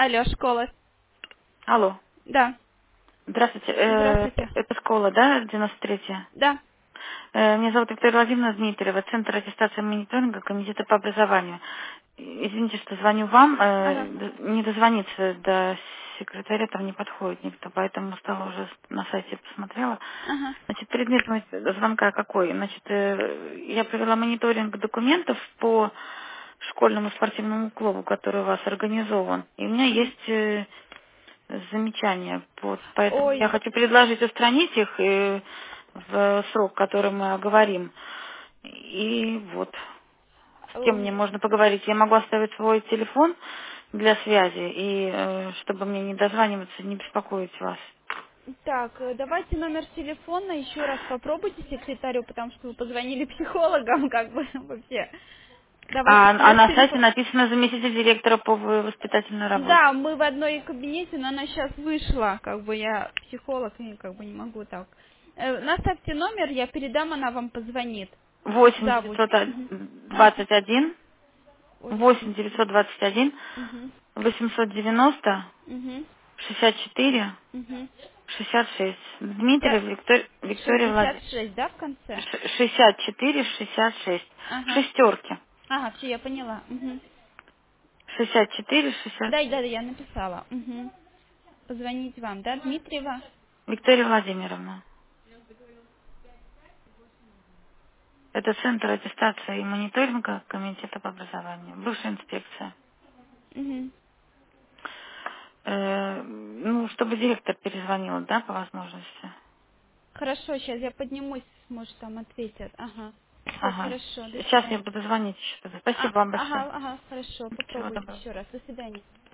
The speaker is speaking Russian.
Алло, школа. Алло. Да. Здравствуйте. Здравствуйте. Это школа, да, 93-я? Да. Меня зовут Виктория Владимировна Дмитриева, Центр аттестации и мониторинга Комитета по образованию. Извините, что звоню вам. Ага. Не дозвониться до секретаря там не подходит никто, поэтому стала уже на сайте посмотрела. Ага. Значит, предмет звонка какой? Значит, я провела мониторинг документов по школьному спортивному клубу, который у вас организован. И у меня Ага. есть замечания. Вот, поэтому я Ой. хочу предложить устранить их в срок, который мы оговорим. И вот, с кем мне эм, можно поговорить? Я могу оставить свой телефон для связи, и чтобы мне не дозваниваться, не беспокоить вас. Так, давайте номер телефона еще раз попробуйте секретарю, потому что вы позвонили психологам, как бы вообще. Давайте А номер на сайте телефона. написано заместитель директора по воспитательной работе. Да, мы в одной кабинете, но она сейчас вышла, как бы я психолог и как бы не могу так. Наставьте номер, я передам, она вам позвонит. Восемь Да, будет. девятьсот Мгм. двадцать один, 8. 8 921 Угу. 890 Угу. 64 Угу. 66. Дмитрий Да, Виктория Владимировна. 66, да, в конце? 64 66. В Ага. шестерке. Ага, все, я поняла. Угу. 64 Да, 66. да, да, я написала. Угу. Позвонить вам, да, Дмитриева? Виктория Владимировна. Это Центр аттестации и мониторинга Комитета по образованию. Бывшая инспекция. Угу. Ну, чтобы директор перезвонил, да, по возможности. Хорошо, сейчас я поднимусь, может, там ответят. Ага. Все, Ага. хорошо, до Сейчас я свидания. буду звонить еще. Спасибо вам большое. Ага, ага, хорошо, Всего попробуйте доброго. еще раз. До свидания.